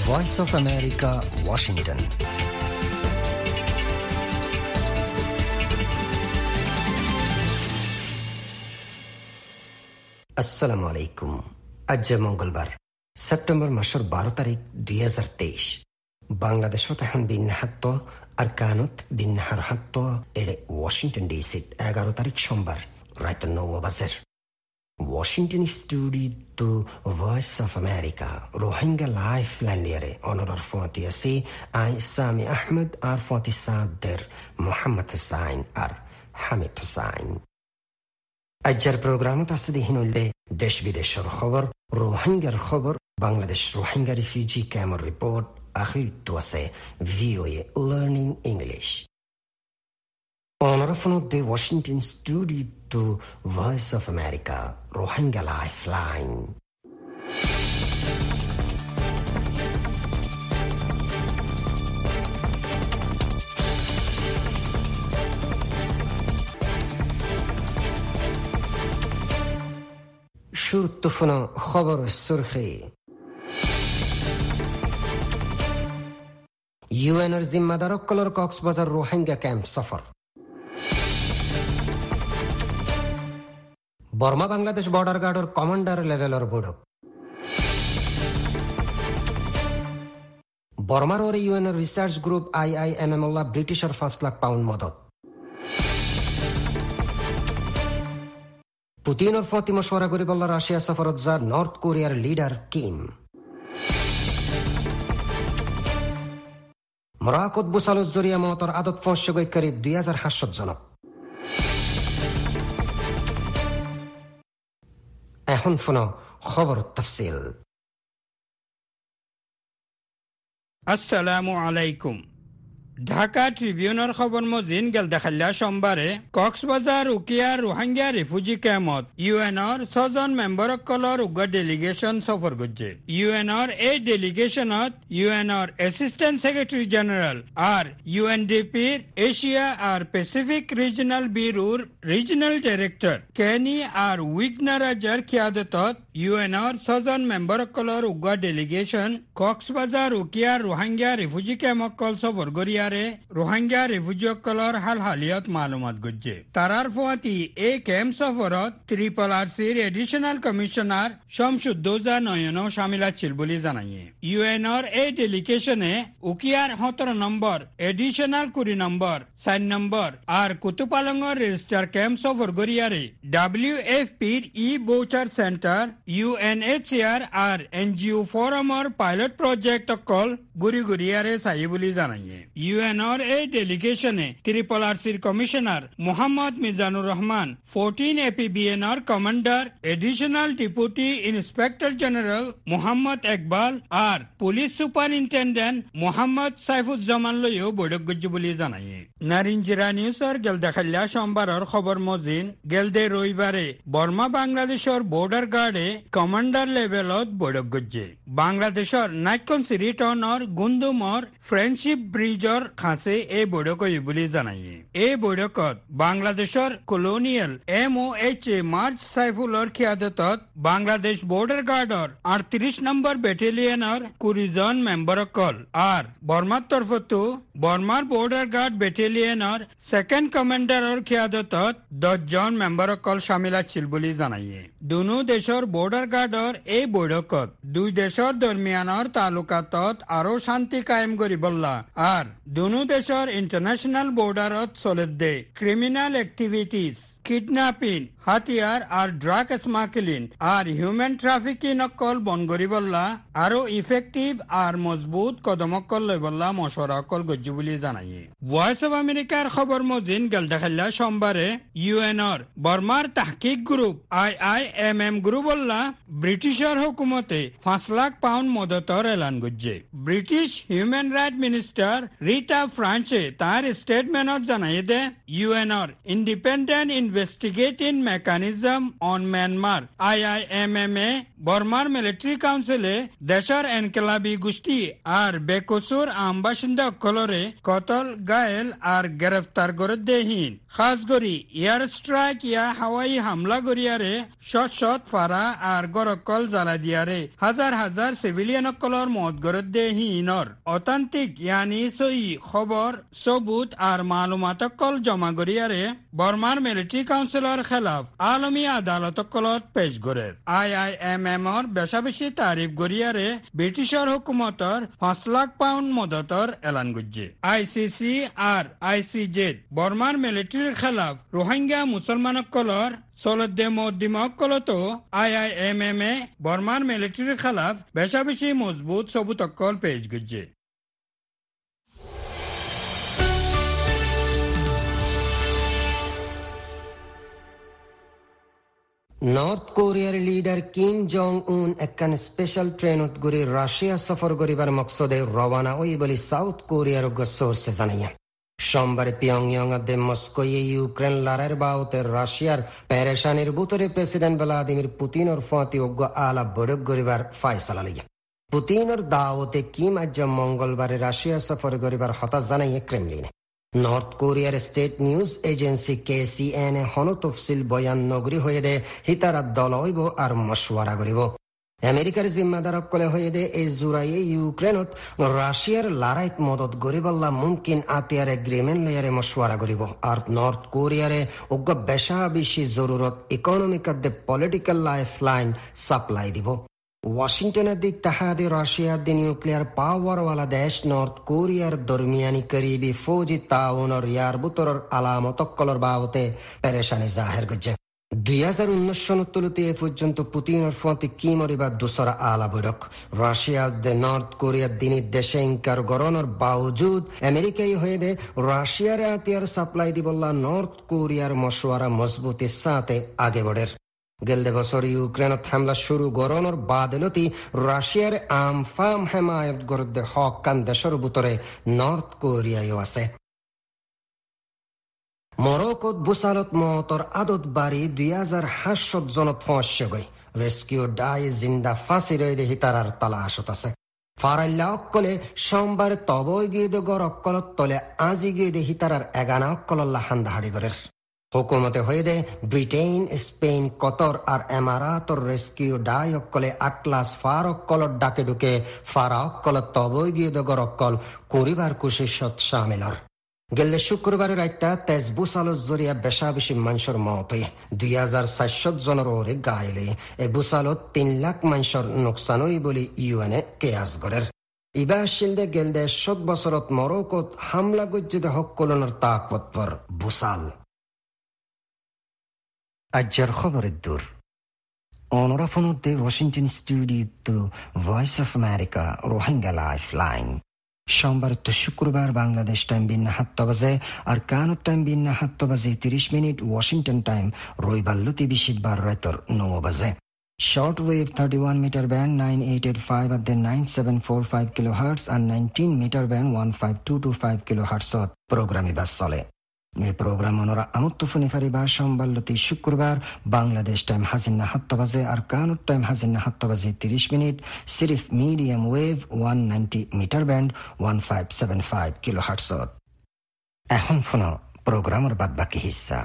Voice of America, Washington. আসসালামু আলাইকুম। আজ মঙ্গলবার সেপ্টেম্বর মাসের 12 তারিখ 2023। বাংলাদেশত এখন দিন হাত্ত আর কানত দিন হার হাত্ত এড়ে ওয়াশিংটন ডিসি 11 তারিখ সোমবার রাত 9 বাজের। Washington studio Voice of America Rohingya Lifeline liere honorar fatiasi ay Sami Ahmed ar fatisader Muhammad Hussain ar Hamid Hussain. Ajjar programot asdi hinulde desh bideshor খবর, রোহিঙ্গার খবর, Bangladesh Rohingya refugee camp report, আখির তোয়াসে VOA Learning English. Honor of the Washington studio to Voice of America Rohingya Lifeline. شرطفنا خبر السرخي UN জিম্মাদারক কলর Cox's Bazar Rohingya camp সফর। Burma Bangladesh border গার্ডর commander লেভেলর বৈঠক। বর্মার ওরে ইউএন রিসার্চ গ্রুপ IIMM ব্রিটিশের 5 লাখ পাউন্ড মদত। পুতিনের ফতি মশওয়ারা করিবল্লা রাশিয়া সফরত যার নর্থ কোরিয়ার লিডার কিম। মরাকত বুসালুজ জরিয়া মহতর আদত ফসগৈ করিব 2700 জনক। এখন ফোন খবর তফসিল। আসসালামু আলাইকুম। ঢাকা ট্রিবিউনের খবর মজিন গেল দেখাল্লা সোমবারে কক্সবাজার উকিয়ার রোহিঙ্গা রিফিউজি ক্যাম্পত ইউএনর 6 জন মেম্বরসকলৰ উগ্ৰ ডেলিগেশ্যন সফর করছে। ইউএনর এই ডেলিগেশ্যনত ইউএনর এসিস্ট্যান্ট সেক্রেটারি জেনারেল আর ইউএনডিপির এশিয়া আর প্যাসিফিক রিজনাল ব্যুরোর রিজনাল ডাইরেক্টর কেনি আর উইগনারাজার খিয়াদতত ইউএনর 6 জন মেম্বরসকলৰ উগ্ৰ ডেলিগেশ্যন কক্সবাজার উকিয়ার রোহিঙ্গা রিফিউজি ক্যাম্পসকল সফর করিয়া রোহিঙ্গা রিফিউজিসকলৰ হাল হালিয়ত মালুমাত গজ্জে। তারার ফুয়াতি এই ক্যাম্প সফরত RRRCর এডিশনাল কমিশনার শামসুদ্দৌজা নয়ন শামিল আছিল বুলি জানাইয়ে। ইউএনর এই ডেলিগেশনে উকিয়ার 17 নম্বর, এডিশনাল 20 নম্বর, 4 নম্বর আর কুতুপালংর রেজিস্টার ক্যাম্প সফর গরিয়ারে WFPর ই-বোচার সেন্টার, UNHCR আর NGO ফোরামর পাইলট প্রজেক্ট অকল গুরি গুরিয়ারে চাই বুলি জানাইয়ে। ইউএনর এই ডেলিগেশনে RRRCর কমিশনার মোহাম্মদ মিজানুর রহমান, 14 APBNর commander additional deputy inspector general Mohammad Ekbal আর পুলিশ সুপারিনটেন্ডেন্ট মোহাম্মদ সাইফুজ্জামান লইও বৈঠক গজ্জে বুলি জানাইয়ে। নারিঞ্জিরা নিউজর গেল দেখাল্লা সোমবারর খবর মজিন গেলদে রবিবারে বর্মা বাংলাদেশর বর্ডার গার্ডে কমান্ডার লেভেলত বৈঠক গজ্জে। বাংলাদেশর নাইকন সিরি টাউনর গুন্দুমর ফ্রেন্ডশিপ ব্রিজর খাসে এই বৈঠক হই বুলি জানাইয়ে। এই বৈঠকত বাংলাদেশর কলোনিয়াল MOH মার্চ সাইফুলর খিয়াদতত বাংলাদেশ বর্ডার গার্ডর 38 নম্বর ব্যাটালিয়নের 20 জন মেম্বরসকল আর বর্মার তরফতো বর্মার বর্ডার গার্ড ব্যাটালিয়নের সেকেন্ড কমান্ডারর খিয়াদতত 10 জন মেম্বরসকল শামিল আছিল বুলি জানাইয়ে। দুনো দেশৰ বৰ্ডাৰ গাৰ্ডৰ এই বৈঠকত দুই দেশৰ দৰমিয়ানৰ তালুকাতত আৰু শান্তি কায়েম কৰিবল্লা আর দুনো দেশৰ ইন্টারন্যাশনাল বর্ডারত চলে দে ক্রিমিনাল এক্টিভিটিজ, কিডন্যাপিং, হাতিয়ার আর ড্রাগ স্মাগলিং আর হিউম্যান ট্রাফিকিং অকল বন করিবল্লা আরো ইফেক্টিভ আর মজবুত কদম অকল লইবল্লা মশওয়ারা অকল গজ্জু বুলি জানাইয়ে। ভয়েস অফ আমেরিকার খবর মজিন গেল দেখাল্লা সোমবারে ইউএনর বর্মার তাহকিক গ্রুপ IIMM গ্রুপল্লা ব্রিটিশের হুকুমতে 5 লাখ পাউন্ড মদতর এলান গজ্জে। British human right minister Rita ফ্রান্সে তার স্টেটমেন্টত জানাই দে ইউএনর independent investigating mechanism on Myanmar IIMMA বর্মার মিলিটারি কাউন্সিলে দেশের এনকেলাবি গোষ্ঠী আর বেকসুর আমবাসিন্দা কলরে কতল গায়েল আর গ্রেফতার করে দেহীন খাস করি এয়ার স্ট্রাইক ইয়া হাওয়াই হামলা করিয়ারে শট ফারা আর গরকল জ্বালা দিয়ারে হাজার হাজার সিভিলিয়ান কলর মত করে দেহীনর অতান্তিক ইয়ানি সই খবর সবুত আর মালুমাত কল জমা করিয়ারে বর্মার মিলিটারি কাউন্সিলর খেলাফ আলমী আদালত কলত পেশ করে IIMMর বেশাবেশি তারিফ করিয়ারে ব্রিটিশর হুকুমতর 5 লাখ পাউন্ড মদতর এলান করছে ICC আর ICJ বর্মার মিলিটারির খেলাফ রোহিঙ্গা মুসলমান কলর সলদে মদ্দিমক কলতো IIMMA বর্মার মিলিটারির খেলাফ বেশাবেশি মজবুত সবুত কল পেশ করছে নর্থ কোরিয়ার লিডার কিম জং উন একখান স্পেশাল ট্রেনত গুড়ি রাশিয়া সফর করিবার মকসদে রওনা ওই বলি সাউথ কোরিয়ার সোর্সে জানাইয়া সোমবার পিয়ংইয়ং আদে মস্কোয়ে ইউক্রেন লড়াইয়ের বাউতে রাশিয়ার পেরেশানির বুতরে প্রেসিডেন্ট ভ্লাদিমির পুতিনর ফতি অজ্ঞ আলা বড়ক করিবার ফায়সালা লইয়া পুতিনর দাওতে কিম আজ মঙ্গলবারে রাশিয়া সফর করিবার হতাশ জানাইয়া ক্রেমলিনে নর্থ কোরিয়ার স্টেট নিউজ এজেন্সি KCN হন তফসিল বয়ান নগরী হয়ে দে হিতারা দল হইব আর মশওয়ারা করিব আমেরিকার জিম্মাদার কলে হয়ে দে এই জুরাইয়ে ইউক্রেনত রাশিয়ার লড়াইত মদত গরিবল্লা মুমকিন আতিয়ার এগ্রিমেন্ট লয়ারে মশওয়ারা করিব আর নর্থ কোরিয়ারে উগ্র বেশা বেশি জরুরত ইকোনমিক দে পলিটিক্যাল লাইফ লাইন সাপ্লাই দিব ওয়াশিংটনের দিক তাহাদে রাশিয়ার দি নিউক্লিয়ার পাওয়ারওয়ালা দেশ নর্থ কোরিয়ার দরমিয়ানি করিবি ফৌজি তাউনর ইয়ার বুতরর আলামতকলর বাবতে পেরেশানি জাহের করছে 2019 সনত তুলতে এ পর্যন্ত পুতিনের ফতে কি মরিবা দুসরা আলা বৈঠক রাশিয়ার দে নর্থ কোরিয়ার দিনী দেশে ইনকার গরনের বাউজুদ আমেরিকাই হয়ে দে রাশিয়ার আতিয়ার সাপ্লাই দিবল্লা নর্থ কোরিয়ার মশওয়ারা মজবুতির সাথে আগে বড়ের গেলদে বছর ইউক্রেনত হামলা শুরু গরনের বাদলতি রাশিয়ার আমফাম হেমায়ত গরদে হক কান দেশের বুতরে নর্থ কোরিয়ায়ও আছে মরক্কোত বুসালত মতর আদত বাড়ি 2800 জনত ফসছে গই রেস্কিউ ডাই জিন্দা ফাঁসি রয়ে দেহি তারার তালাশত আছে ফারাইল্লা অক্কলে সোমবার তবই গিয়ে দে গর অক্কলত তলে আজি গিয়ে দেহি তারার এগানা অক্কলল্লা হান্দাহাড়ি গরের হুকুমতে হয়ে দে ব্রিটেন স্পেন কতর আর এমারাতর রেস্কিউ ডাই অক্কলে আটলাস ফার অক্কলর ডাকে ঢুকে ফারা অক্কল তবই গিয়ে দে গর অক্কল করিবার কুশিসত শামিলর গেলে শুক্রবারের রাইতা তেজ বুসালত জরিয়া বেশা বেশি মানুষের মত 2400 জনের ওরে গাইলে এ বুসালত 3 লাখ মানুষের নোকসান হই বলি ইউএনএ কেয়াস গরের ইবা শিলদে গেলদে 7 বছরত মরক্কোত হামলা গজ্জিদে হক্কলনের তাকবতপর বুসাল আজ্জার খবরের দূর অনরাফনতে Washington studio voice of America Rohingya life line সোমবার তো শুক্রবার বাংলাদেশ টাইম বিন্না 7 বাজে আর কানুর টাইম বিন্না 7 বাজে 30 মিনিট ওয়াশিংটন টাইম রবিবারলতি বিশিবার রাতর 9 বাজে short wave 31 metre band 9885 at the 9745 kilohertz আর 19 মিটার ব্যান্ড 15225 কিলোহার্টজ প্রোগ্রামে বাস চলে এই প্রোগ্রাম ওনারা আমত্তফুনি ফারিবা সোমবারলতি শুক্রবার বাংলাদেশ টাইম হাজিন্না 7 বাজে আর কানুর টাইম হাজিন্না 7 বাজে 30 মিনিট সিরিফ medium wave 190 metre band 1575 kilohertz এখন ফোনো প্রোগ্রামের বাদ বাকি হিস্সা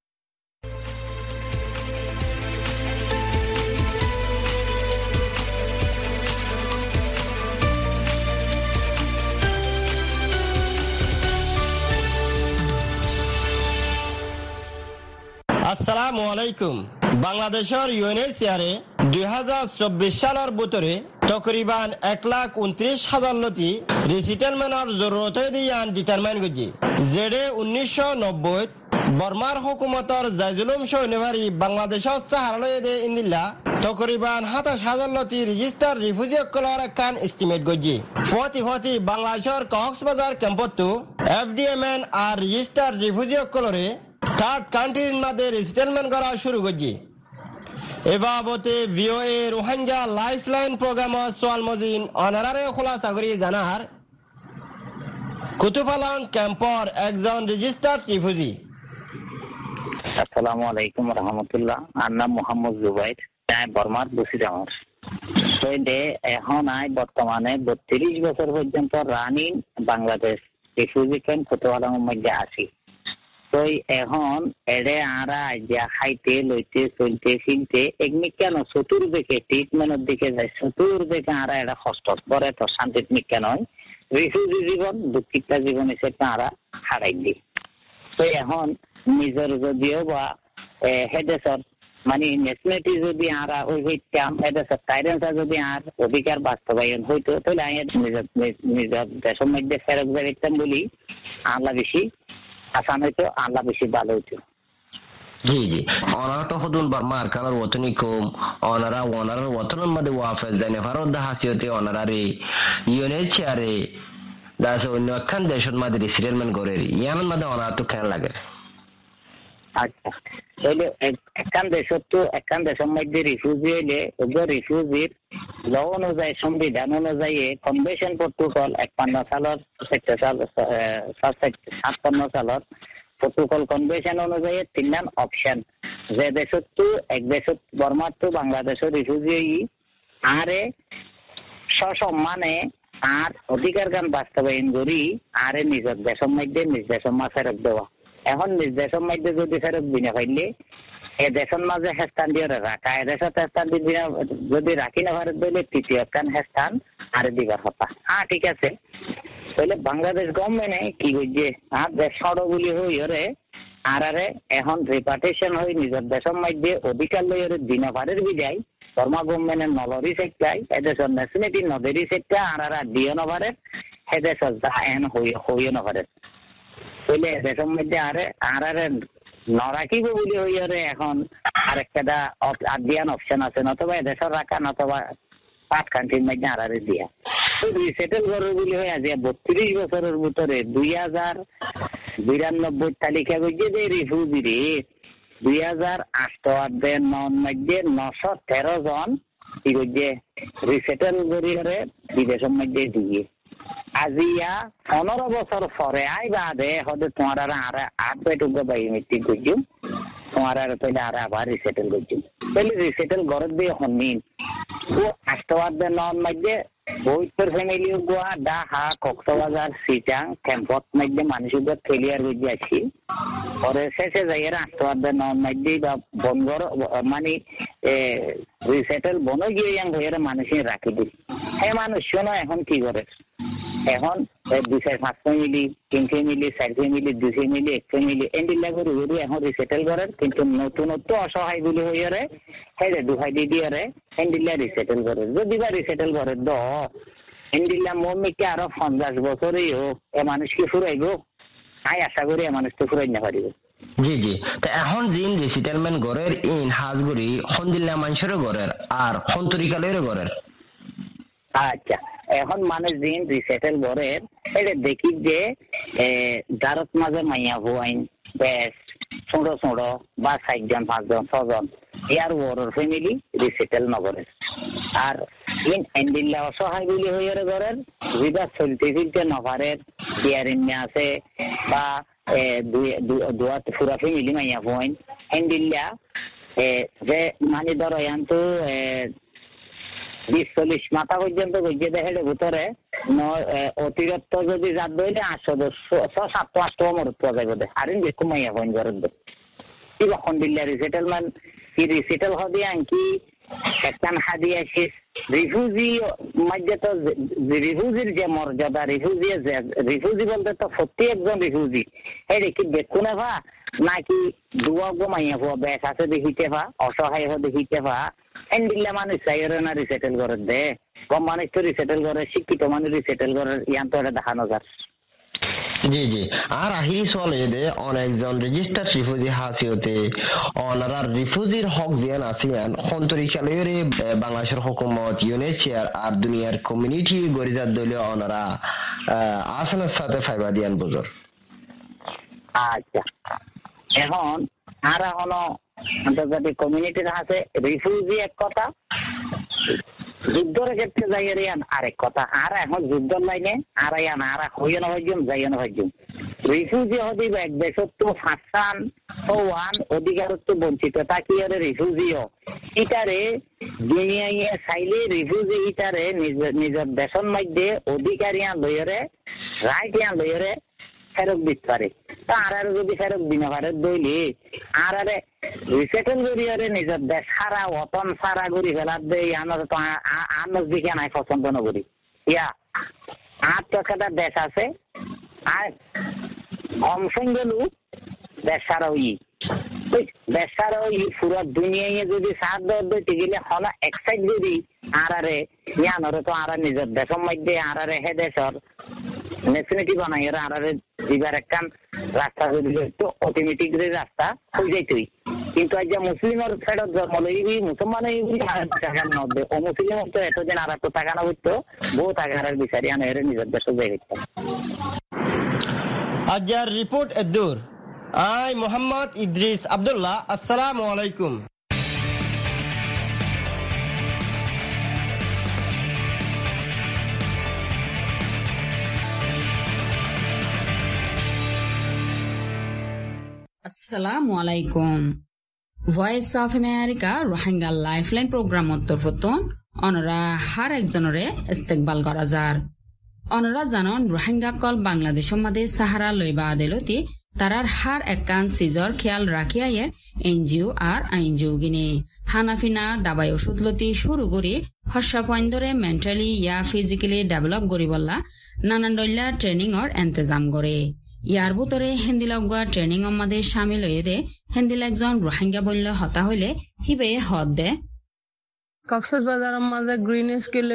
আসসালামু আলাইকুম বাংলাদেশের ইউএনএইচসিআরে 2024 সালের ভিতরে তকরিবান 1,29,000 লতি রিসেটেলমেন্টের জরুরত দিয়ান ডিটারমাইন করছি যেডে 1990 বর্মার হুকুমতর জাইজুলুম সৈন্যবাড়ি বাংলাদেশের সাহারালয়ে দে ইন্দিল্লা তকরিবান 27,000 লতি রেজিস্টার রিফিউজি অকলর একখান এস্টিমেট করছি ফতি বাংলাদেশের কক্সবাজার ক্যাম্পতো FDMN আর রেজিস্টার রিফিউজি অকলরে থার্ড কান্ট্রির মধ্যে রিসেটেলমেন্ট করা শুরু করছি এ বাবতে VOA রোহিঙ্গা লাইফ লাইন প্রোগ্রামত সোয়াল মজিন অনারারে খোলাসা করি জানার কুতুফালাং ক্যাম্পর একজন রেজিস্টার্ড রিফিউজি আসসালামু আলাইকুম রহমতুল্লাহ। আর নাম মোহাম্মদ জুবাইর, বর্মার বসিরামর। এখন বর্তমানে 32 বছর পর্যন্ত রানিং বাংলাদেশ রিফিউজি ক্যাম্প কোতোয়ালামের মধ্যে আছি। তো এখন এড়ে আরা যা খাইতে লইতে চলতে ফিরতে এমনি কেন চতুর্দিকে ট্রিটমেন্টের দিকে যায়, চতুর্দিকে আরা এটা কষ্ট করে, তো শান্তিত নিকা নয়। রিফিউজি জীবন দুঃখিতা জীবন হিসেবে আরা হারাই দিই। তো এখন নিজের যদিও বা হেডেসর মানে ন্যাশনালিটি যদি আরা ওই হইতাম হেডেসর টাইরেন্সা যদি আর অধিকার বাস্তবায়ন হইতো তাহলে নিজের দেশের মধ্যে ফেরত যাইতাম বলি আল্লাহ বেশি আসান হইতো, আল্লাহ বেশি ভালো হইতো। জি জি, ওনারা তো হদুন বার্মার কালার ওতনি কম, ওনারা ওতনের মধ্যে ওয়াফেজ দেনে ভারত হাসিয়তে ওনারারে ইউএনএইচসিআরে দাস অন্য একখান দেশের মধ্যে রিসেটেলমেন্ট করে ইয়ানের মধ্যে ওনারা তো কেন লাগে? আচ্ছা, তাহলে একখান দেশের মধ্যে রিফিউজি হইলে রিফিউজির ল অনুযায়ী সংবিধান অনুযায়ী কনভেনশন প্রটোকল 51 সালের 57 সালের প্রটোকল কনভেনশন অনুযায়ী 3 অপশন যে দেশত এক দেশত বর্মার তো বাংলাদেশের রিফিউজি আরে সসম্মানে আর অধিকার গান বাস্তবায়ন করি আরে নিজের দেশের মধ্যে নিজ দেশের মা ফেরত দেওয়া। এখন নিজ দেশের মধ্যে যদি ফেরত দিনে পাইলে এ দেশের মাঝে হেস্তান দিয়ে রাখা, এ দেশত হেস্তান দিয়ে যদি রাখি না ফেরত দিলে তৃতীয় কান হেস্তান আরে দিবার হতা। ঠিক আছে, তাহলে বাংলাদেশ গভর্নমেন্টে কি করছে আর দেশ সড়গুলি হই ওরে আরে এখন রিপার্টিশন হয়ে নিজের দেশের মধ্যে অধিকার লই ওরে দিনে পারের বিদায় বর্মা গভর্নমেন্টের নলরি সেটাই এদেশের ন্যাশনালিটি নদেরি সেটা আর দিও নভারের এদেশের যা এন হইও নভারের তাহলে দেশের মধ্যে আরে নরাখিব বলি হইরে এখন আরেকটা আদিয়ান অপশন আছে, নতবা এদেশের রাখা নতবা 5 কান্ট্রির মধ্যে আরে দিয়া রিসেটেল করবে বলি হয়ে আছে 32 বছরের ভিতরে 2092 তালিকা করছে যে রিফিউজি রে 2008 মধ্যে 913 জন কি করছে রিসেটেল করিয়ে বিদেশের মধ্যে দিয়ে আজিয়া 15 বছর পরে বাদে হতে তোমার আর 8 বেটুকো বায়োমেট্রিক করছো তোমার আর তাহলে আর আবার রিসেটেল করছো। তাহলে রিসেটেল ঘরের দিয়ে হনিন ও 8 মধ্যে বইতের ফ্যামিলি গোয়া ডাহা কক্সবাজার সিটাং ক্যাম্পত মধ্যে মানুষের ফেলিয়ার হয়ে আছি পরে শেষে যাই 8 মধ্যে বা বনগর মানে রিসেটেল বন গিয়ে হয়ে মানুষের রাখি দিই। হ্যাঁ মানুষ শোনো এখন কি করে এখন 2-5 family 3 family 4 family 2 family 1 family এন্ডিলা করে এখন রিসেটেল করার কিন্তু নতুনত্ব অসহায় গুলি হয়ে রে হ্যাঁ দুহাই দিয়ে রে এন্ডিলা রিসেটেল করে যদি বা রিসেটেল করে দ এন্ডিলা মমিকে আরো 50 বছরেই হোক এ মানুষকে ফুরাইব আশা করি এ মানুষ তো ফুরাই না পারিব। জি জি, তো এখন জিন রিসেটেলমেন্ট গড়ের ইন হাজগুড়ি হন্দিল্লা মানুষের গড়ের আর হন্তরিকালের গড়ের। আচ্ছা, এখন মানুষ দিন রিসেটেল গড়ের এটা দেখি যে জারত মাঝে মাইয়া হুয়াইন বেশ ছোট ছোট বা 4 জন 5 জন 6 জন ইয়ার ওর ফ্যামিলি রিসেটেল নগরের আর ইন এন্ডিল্লা অসহায় গুলি হয়ে ঘরের যেটা চলতে ফিরতে নভারের বিয়ারিন্যা আছে বা দুয়া পুরা ফ্যামিলি মাইয়া হুয়াইন এন্ডিল্লা যে মানে ধরো এখন তো 20-40 মাথা পর্যন্ত গিয়ে দেখে ভিতরে অতিরিক্ত যদি যাত বইলে 800-700 মরত পাওয়া যাবে আর যে কমাইয়া হইন ঘরের কি কখন দিল্লা রিসেটেলমেন্ট কি রিসেটেল হবে আনকি একখান হাদিয়া শেষ রিফিউজি মধ্যে তো রিফিউজির যে মর্যাদা রিফিউজি বলতে তো প্রত্যেকজন রিফিউজি এই কি দেখুন ভা নাকি দুয়া গোমাইয়া হওয়া বেশ আছে দেখিতে ভা অসহায় হওয়া দেখিতে ভা এন্ডিল্লা মানুষ চাইরে না রিসেটেল করে দে কম মানুষ তো রিসেটেল করে শিক্ষিত মানুষ রিসেটেল করে ইয়ান তো এটা দেখানো যার। জি জি, আর আহিরি চলে যে অনেকজন রেজিস্টার রিফিউজি হাসিওতে ওনারা রিফিউজির হক দিয়ান আসিয়ান সন্তরিকালয়ের বাংলাদেশের হুকুমত ইউএনএইচসিআর আর দুনিয়ার কমিউনিটি গরিজার দলীয় ওনারা আসানের সাথে ফাইবা দিয়ান বুঝর। আচ্ছা, এখন আর এখনো আন্তর্জাতিক কমিউনিটির হাতে রিফিউজি এক কথা, যুদ্ধের ক্ষেত্রে যাইয়ান আরেক কথা। আর এখন যুদ্ধের লাইনে আর হইও না ভাইজুম যাইও না ভাইজুম রিফিউজি হদিব এক দেশত্ব ফাঁসান ওয়ান অধিকারত্ব বঞ্চিত তাকি আরে রিফিউজিও ইটারে দুনিয়ায় চাইলে রিফিউজি ইটারে নিজের দেশের মধ্যে অধিকারিয়া লইরে রাইটিয়া লইরে ফেরত দিতে পারে। তা আর যদি ফেরত দিনে পারে দইলে আর রিসেটেল করিয়ারে নিজের দেশ সারা অতন সারা করি ফেলার দেয় আনার তো আনার দিকে নাই পছন্দ নকরি ইয়া আর তো একটা দেশ আছে আর অংশঙ্গলু দেশ সারা দেশ সারা পুরো দুনিয়ায় যদি সাত দিতে গেলে হল এক্সাইট করি আর ইয়ানরে তো আর নিজের দেশের মধ্যে আর হে দেশের নেশনালিটি বানাই আর দিবার একটা রাস্তা যদি তো অটোমেটিক রাস্তা হয়ে যাইতই। কিন্তু আজ যে মুসলিমের ফেরত জন্ম লইবি মুসলমান টাকা নবে ও মুসলিম তো এতদিন আর তো টাকা না হইতো বহু টাকার বিচারি আনে নিজের দেশে যাই আজার রিপোর্ট এদুর আই মোহাম্মদ ইদ্রিস আব্দুল্লাহ। আসসালামু আলাইকুম। আসসালামু আলাইকুম। Voice of America Rohingya lifeline programme তরফতন অনরা হার একজনরে ইস্তেকবাল করা যার। অনরা জানন রোহিঙ্গা কল বাংলাদেশের মাঝে সাহারা লইবা আদেলতি তারার হার একান সিজর খেয়াল রাখিয়া এনজিও আর আইনজিও গিনে হানাফিনা দাবাই ওষুধ লতি শুরু করি হর্ষা পয়েন্টরে মেন্টালি ইয়া ফিজিক্যালি ডেভেলপ করিবল্লা নানান দল্যা ট্রেনিং অর এন্তেজাম করে। ইয়ার ভিতরে হেন্দিলগুয়া ট্রেনিং মাঝে সামিল হয়ে দে হেন্দিল একজন রোহিঙ্গা বলল হতা হইলে হিবে হদ দে কক্সবাজারের মাঝে green skill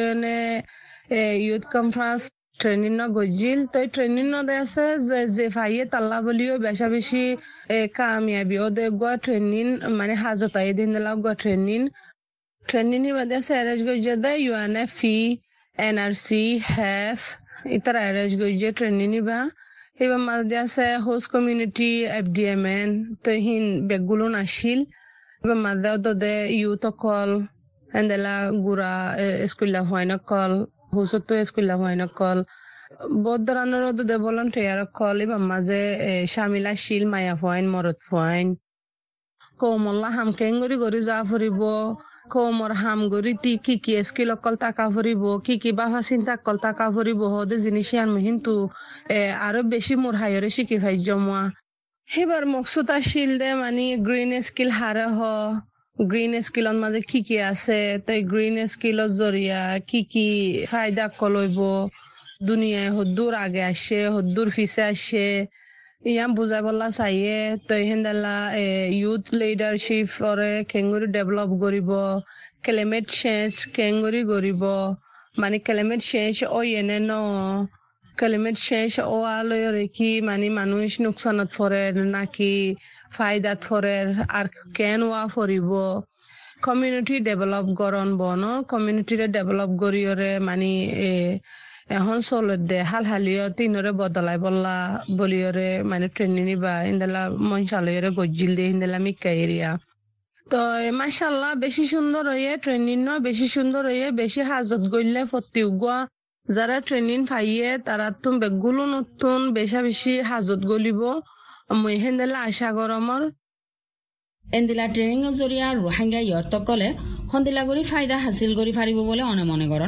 youth conference training গজিল তো ট্রেনিং দে আছে যে ভাইয়ে তাল্লা বলিও বেশা বেশি কামিয়াবি ও দে গুয়া ট্রেনিং মানে হাজতাই দিন দিলা গুয়া ট্রেনিং বাদে আছে এরেজ গজে দে ইউএনএফি এনআরসি হেফ ইতারা এরেজ গজে ট্রেনিং বা এবার মাঝে আছে হোস্ট কমিউনিটি এফডিএমএন তো হিন বেগগুলো নাছিল এবার মাঝে দে ইউথ কল এন্দেলা গুড়া স্কুল হয় না কল হুসত স্কুল হয় না কল বহুত ধরনের দে ভলান্টিয়ার কল এবার মাঝে শামিল আসিল মায়া ফাইন মরদ ফাইন কৌমল্লা হাম কেঙ্গরি গরি যা ফুরিব কৌমর হাম গরি তি কি স্কিল অকল টাকা ফুরিব কি বাবা চিন্তা কল টাকা ফুরিব হদে জিনিস আনমু কিন্তু আরো বেশি মোর হাইরে শিখি ভাই জমা সেবার মকসুদ আসিল দে মানে গ্রিন স্কিল হারে গ্রিন স্কিলৰ মাঝে কি আছে তাই গ্রিন স্কিলৰ জরিয়া কি ফায়দা কলইব দুনিয়ায় হদ্দুর আগে আসে হদ্দুর পিছে আসে ইয়াম বুঝাই বলা চাইয়ে তই হেন্দালা ইউথ লিডারশিপ ওরে কেঙ্গুরি ডেভেলপ করিব ক্লাইমেট চেঞ্জ কেঙ্গুরি করিব মানে ক্লাইমেট চেঞ্জ ও এনে ন ক্লাইমেট চেঞ্জ ও আলয়রে কি মানে মানুষ নুকসানত পড়ে নাকি ফায়দাত পড়ে আর কেন ওয়া ফরিব কমিউনিটি ডেভেলপ করন বন কমিউনিটিরে ডেভেলপ করিয়রে মানে এখন চলত দে হাল হালিও তিনরে বদলাই বললা বলিয়রে মানে ট্রেনিং বা ইন্দালা মনসালয়রে গজিল দে ইন্দালা মিকা এরিয়া তো মাশাআল্লাহ বেশি সুন্দর হয়ে ট্রেনিং বেশি সুন্দর হয়ে বেশি হাজত গইলে ফতি উগুয়া যারা ট্রেনিং পাইয়ে তারা তুম বেগুলো নতুন বেশি হাজত গলিব মই হেন্দালা আশা গরমর এন্দিলা ট্রেনিং জরিয়া রোহিঙ্গা ইয়র্তকলে হন্দিলা গরি ফায়দা হাসিল করি পারিব বলে মনে করেন।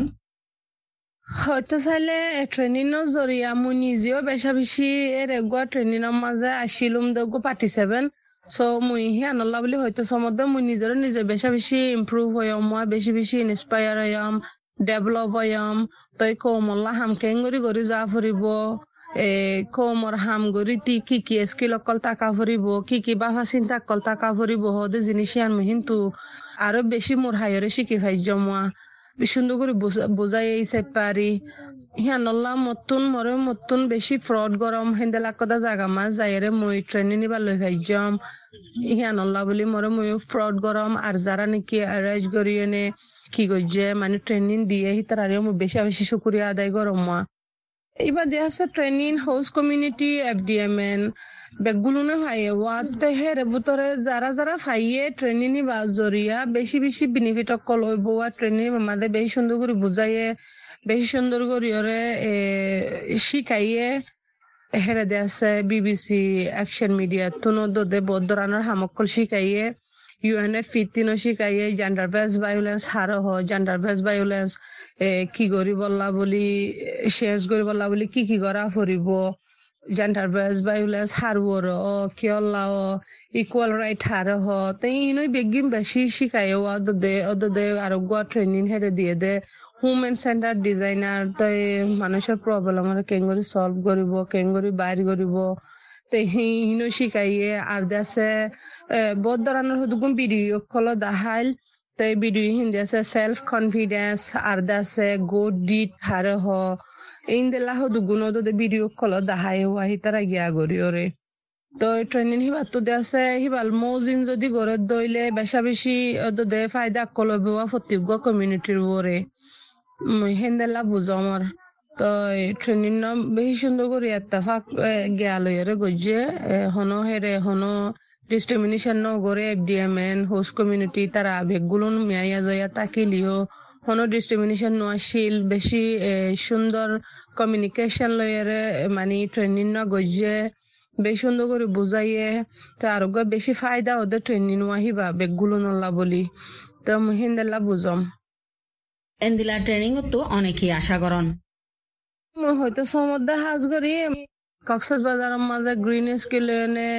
হয়তো চাইলে ট্রেনিং জরিয়া মই নিজেও বেশি এগুয়া ট্রেনিং মাঝে আসিলুম দেখো পার্টিসিপেন সো মই হিয়ানল্লা বলে হয়তো সমুদ্র মই নিজে বেশি ইম্প্রুভ হইম মই বেশি ইন্সপায়ার হইম ডেভেলপ হইম তই কৌমল্লা হাম কেঙ্গরি যা ফুরিব কৌমর হাম গরি তি কি স্কিল অকল টাকা ফুরিব কি বাবা চিন্তা কল টাকা ফুরিব হদে জিনিস আনমু কিন্তু আরো বেশি মোর হাইরে শিখি ভাই জমা সুন্দর করে বুঝাই আইছে পারি হিয়ানল্লা মতন বেশি ফ্রড গরম হেন্দেলা কদা জাগা মাছ যাইরে মই ট্রেনিং নিবার লই ভাইজম হিয়ানল্লা বলি মরে মই ফ্রড গরম আর যারা নাকি অ্যারেঞ্জ করিয়ে কি গজে মানে ট্রেনিং দিয়ে হিতারে মই বেশি শুকরিয়া আদায় গরম মা এবার দেয়া আছে ট্রেনিং হোস্ট কমিউনিটি এফডিএমএন বেগুলো না ভাইয়ে ওয়াতে হের ভিতরে যারা ভাইয়ে ট্রেনিং বা জরিয়া বেশি বেনিফিট কল হইব ট্রেনিং আমাদের বেশি সুন্দর করে বুঝাইয়ে বেশি সুন্দর করে শিখাইয়ে হেরে আছে বিবিসি অ্যাকশন মিডিয়া তুনো দোদে বদরানোর হামকল শিখাইয়ে UNF ফিতিনো শিখাইয়ে জেন্ডার বেস ভায়োলেন্স হারো হ জেন্ডার বেস ভায়োলেন্স কি করি বললা বলি শেষ করি বললা বলি কি করা ফুরিব জেন্ডার বেস ভায়োলেন্স হারবর ও কিয়ল্লা ও ইকুয়াল রাইট হারো হ তাই ইনই বেগিম বেশি শিখাইয়ে অদদে আরোগ্য ট্রেনিং হেরে দিয়ে দে হুমেন সেন্টার ডিজাইনার তই মানুষের প্রবলেম কেঙ্গরি সলভ করিব কেঙ্গরি বাইর করিব তে হিনো শিখাইয়ে আর দেশে বহুত ধরনের হুদুগুম ভিডিও কল দাহাইল তাই ভিডিও হিন্দি আছে সেলফ কনফিডেন্স আর দেশে গুড ডিড হারে হ ইনদেলা হুদুগুন ওদে ভিডিও কল দাহাই হওয়া হিতারা গিয়া গরি ওরে তো ট্রেনিং হিবাত তো দেশে হিবাল মৌজিন যদি গড়ে দইলে বেশা বেশি ওদে ফায়দা কলবে ফতিব্য কমিউনিটির ওরে হেন্দেলা বুঝো আমার তো ট্রেনিং বেশি সুন্দর করে এত্তাফাক গেল এর গজে হনো হেরে হনো ডিসক্রিমিনেশন ন করে FDMN হোস্ট কমিউনিটি তারা আবেগগুলো মিয়াইয়া জয়া তাকিলিও হনো ডিসক্রিমিনেশন ন আসিল বেশি সুন্দর কমিউনিকেশন লয়েরে মানে ট্রেনিং ন গজে বেশি সুন্দর করে বুঝাইয়ে তো আরোগ্য বেশি ফায়দা ওদের ট্রেনিং আহিবা বেগগুলো নল্লা বলি তো হিন্দেলা বুঝম এন্দিলা ট্রেনিং তো অনেকেই আশা করেন হয়তো সমুদ্র হাজ করি কক্সবাজারের মাঝে green skill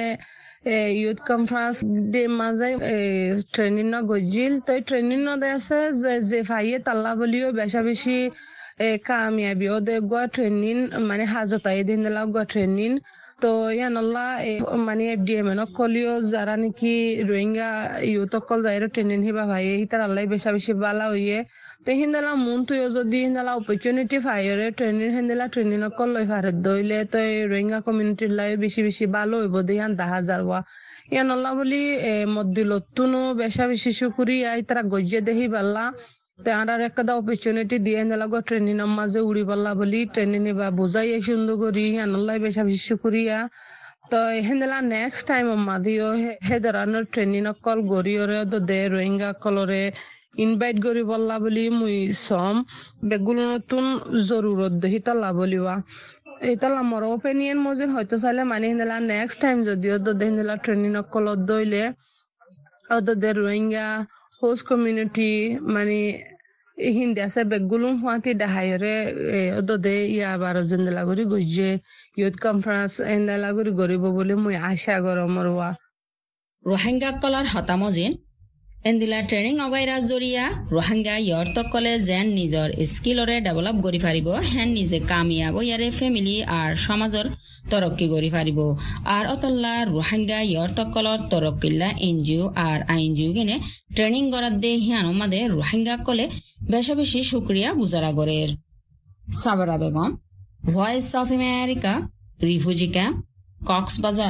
youth conference day মাঝে ট্রেনিং ন গজিল তো ট্রেনিং ন আছে যে ভাইয়ে তাল্লা বলিও বেশা বেশি কামিয়াবি ওদের গোয়া ট্রেনিং মানে হাজতাই দিন দিলা গোয়া ট্রেনিং তো ইয়ানল্লা মানে FDMN কলিও যারা নাকি রোহিঙ্গা ইউথ কল যাই ট্রেনিং হিবা ভাইয়ে তার আল্লাহ বেশা বেশি বালা হইয়ে তো হিন্দালা মন তুই যদি হিন্দালা অপরচুনিটি ফাইরে ট্রেনিং হিন্দালা ট্রেনিং কল লই ফারে দইলে তো রোহিঙ্গা কমিউনিটির লাই বেশি বেশি ভালো হইব দিয়ান 10,000 ওয়া ইয়ান আল্লাহ বলি মদ্দিলতুনো বেশা বেশি শুকুরি আই তারা গজ্জে দেহি বাল্লা তো আর একটা অপরচুনিটি দিয়ে হিন্দালা গো ট্রেনিং মাঝে উড়ি বাল্লা বলি ট্রেনিং বা বুঝাই সুন্দর করি ইয়ান আল্লাহ বেশা বেশি শুকুরিয়া তো হিন্দালা নেক্সট টাইম মাদিও হে ধরনের ট্রেনিং কল গড়িওরে দে রোহিঙ্গা কলরে ইনভাইট করি বললা বলি মুই সম বেগুলো নতুন জরুরত দেহি তাল্লা বলিবা এইতাল্লা মোর ওপিনিয়ন মজিন হয়তো চাইলে মানে হিন্দালা নেক্সট টাইম যদিও দে হিন্দালা ট্রেনিং কলত দইলে ওদের রোহিঙ্গা হোস্ট কমিউনিটি মানে হিন্দি আছে বেগুলো হুয়াতি ডাহাইরে ওদে ইয়া 12 জন লাগরি গজে ইউথ কনফারেন্স এন্ডা লাগরি গরিব বলে মুই আশা গরমর ওয়া রোহিঙ্গা কলার হতামজিন এন্দিলা ট্রেনিং অগাইরা জরিয়া রোহিঙ্গা ইয়র্তকলে যেন নিজৰ স্কিলরে ডেভেলপ করি পারিব হেন নিজে কামিয়াব ইয়ারে ফ্যামিলি আর সমাজর তরক্কি করি পারিব আর অতল্লা রোহিঙ্গা ইয়র্তকলর তরক্কিল্লা NGO আর INGO গেনে ট্রেনিং করার দে হিয়ানো মাদে রোহিঙ্গা কলে বেশা বেশি শুক্রিয়া গুজারা গরের Sabra Begum voice of America refugee camp Cox's Bazar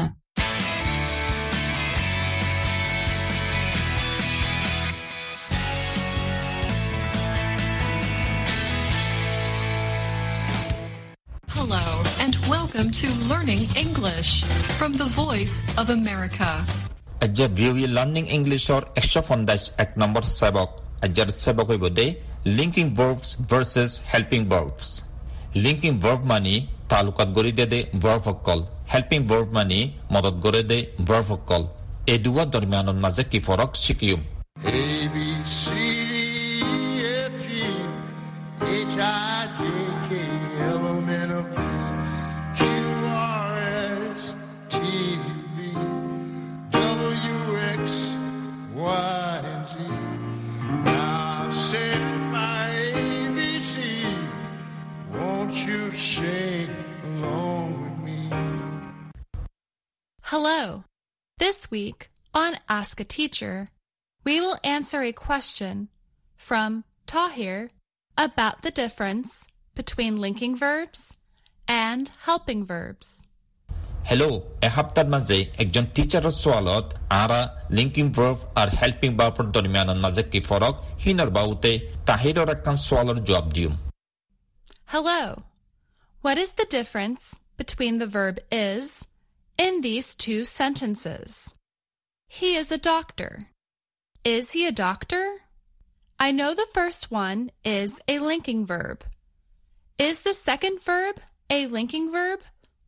Hello and welcome to Learning English from the Voice of America. Ajja viewi learning English or extra fondas ek number sabak. Ajjar sabak hoibode linking verbs versus helping verbs. Linking verb mani talukat gori dede verb okol. Helping verb mani modad gore de verb okol. E duwa dormianon maze ki forok shikiyum. A B C D F G H I J K L M N O P Q R S T V W X Y and Z. Now say my ABC. Won't you sing along with me? Hello. This week on Ask a Teacher, we will answer a question from Tahir about the difference between linking verbs and helping verbs. Hello, a haftar maze ekjon teacher soalot ara linking verb আর helping verb এর দরমিয়ানের মাঝে কি ফরক হিনার বাউতে তাহিরর একখান সোয়ালের জবাব দিউম Hello. What is the difference between the verb is in these two sentences? He is a doctor. Is he a doctor? I know the first one is a linking verb. Is the second verb a linking verb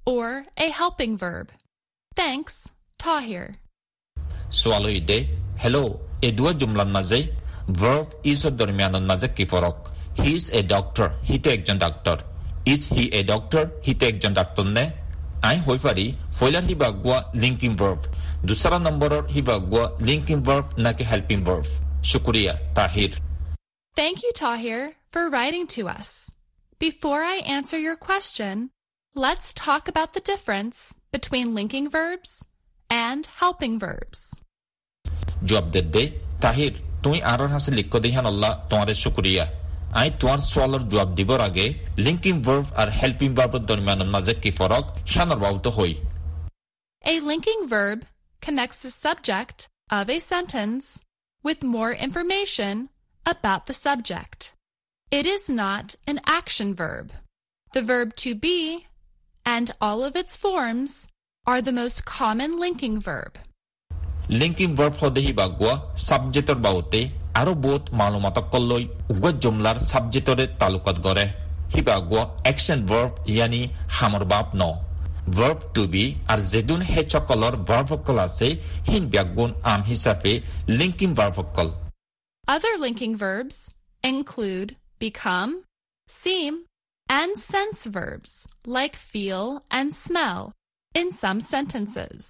or a helping verb. Thanks, Tahir. Swallow ide hello e dua jumlan maze verb is or darmianon maze ki farok. He is a doctor. Hite ekjon doctor. Is he a doctor? Hite ekjon doctor ne. Ai hoi pari foilar hibagwa linking verb. Dusra numberor hibagwa linking verb na ke helping verb. Shukriya Tahir. Thank you, Tahir, for writing to us. Before I answer your question, let's talk about the difference between linking verbs and helping verbs. Jawab de Tahir, tui arar hase likho dehan Allah tomare shukriya. Ai tomar swalar jawab dibor age linking verb ar helping verb darmianon maze ki farok shanar bauto hoi. A linking verb connects the subject of a sentence with more information about the subject. It is not an action verb. The verb to be and all of its forms are the most common linking verb. Linking verb hode hibagwa subject or baute aro both malumatak kolloi ugwa jumlar subject ore talukat gore hibagwa action verb yani hamar bab no. Verb to be ar zedun hechakolor verb kolase hin biagun am hisabe linking verb kol. Other linking verbs include become, seem, and sense verbs like feel and smell in some sentences.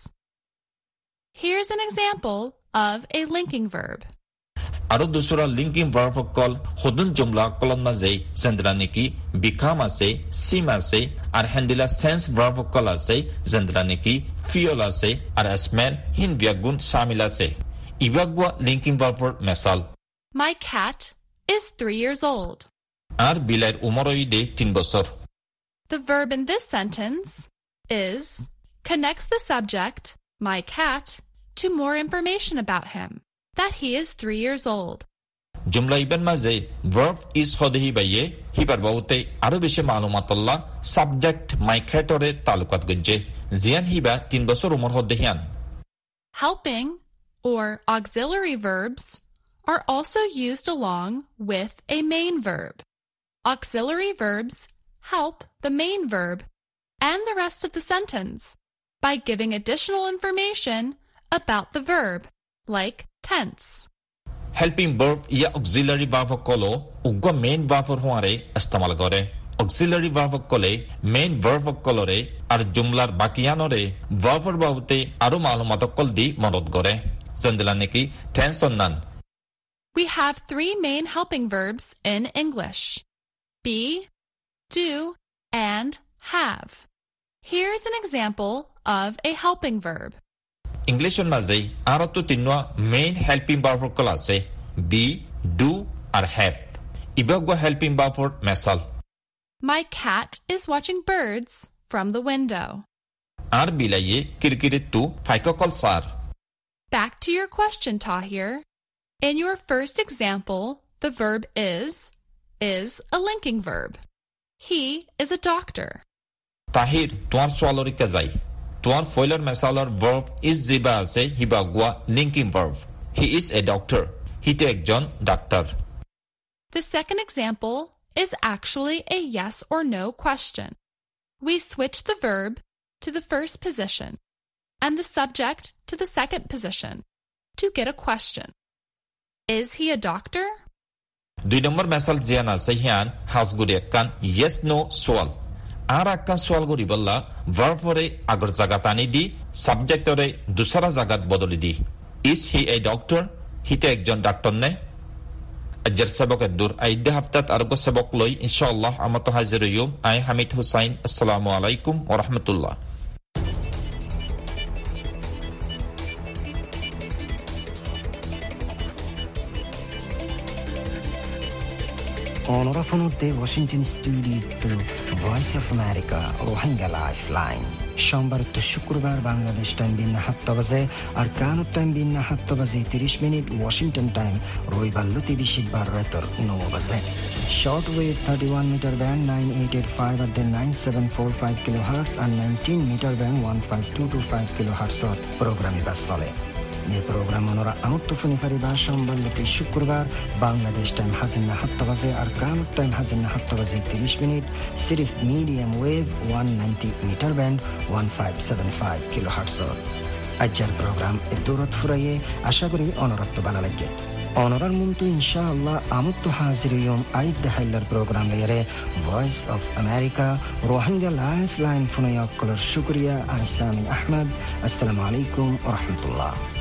Here's an example of a linking verb. Aro dusura linking verb kol hodun jumla kolon maze zendrani become ase, seem ase, ar handila sense verb kol ase zendrani feel ase, ar smell hin biagun shamil ase. Ibagwa linking verb mesal. My cat is 3 years old. Ar bilair umoroide 3 bosor. The verb in this sentence is connects the subject, my cat, to more information about him, that he is 3 years old. Jumla iban maze verb is hodehi baye hibar baute aro beshi malumatullah subject my cat ore talukat gujje zian hiba 3 bosor umor hodehian. Helping or auxiliary verbs are also used along with a main verb. Auxiliary verbs help the main verb and the rest of the sentence by giving additional information about the verb, like tense. Helping verb ya auxiliary verb kolo ugwa main verb huare istemal gore. Auxiliary verb kole main verb kolore ar jumlar bakiyanore verb baute aro malumat kol di madad gore. Zandilane ki tense onnan. We have 3 main helping verbs in English: be, do, and have. Here's an example of a helping verb. English on maze arotu tinwa main helping verb kolase be, do, or have. Ibagwa helping verb mesal. My cat is watching birds from the window. Ar bilaye kirkiritu faikokol sar. Back to your question, Tahir. In your first example, the verb is a linking verb. He is a doctor. Tahir, tuar swalori kazai. Tuar foiler mesalar verb is ziba se hibagwa linking verb. He is a doctor. He take John doctor. The second example is actually a yes or no question. We switch the verb to the first position and the subject to the second position to get a question. Is he a doctor? 2 number mesal ziana sehian has guri kan yes no swal. Ara kan swal guri balla verb ore agar jagatani di subject ore dusara jagat bodoli di. Is he a doctor? He take John doctor ne. Ajar sabak dur aide haftat argo sabak loi inshallah amato hazir yum ay Hamid Hussain. Assalamu alaikum wa rahmatullah. অনরাফনতে Washington studio voice of America Rohingya lifeline সোমবার তো শুক্রবার Bangladesh time বিন 7 বাজে আর কানুর time বিন 7 বাজে 30 minute Washington time রবিবার লতি বিশিবার রাতর 9 বাজে short wave 31 metre band 9885 at the 9745 kilohertz and 19 metre band 15225 kilohertz প্রোগ্রামে বাস চলে মে প্রোগ্রাম অনরা আমত্ত ফুনি ফারিবা সম্বন্ধে শুক্রবার বাংলাদেশ টাইম হাজিনা 7 বাজে আর কানাডা টাইম হাজিনা 7 বাজে 30 মিনিট সিরিফ medium wave 190 metre band 1575 kilohertz আজকের প্রোগ্রাম দূরত ফুরাইয়ে আশা করি অনরত্ব বানা লাগে অনরার মুন্তু ইনশাআল্লাহ আমত্ত হাজিরিয়ম আইদ দেহাইলার প্রোগ্রাম লেয়ারে voice of America Rohingya life line ফুনাইয়া কলর শুক্রিয়া আহসানি আহমদ আসসালামু আলাইকুম ওয়া রাহমাতুল্লাহ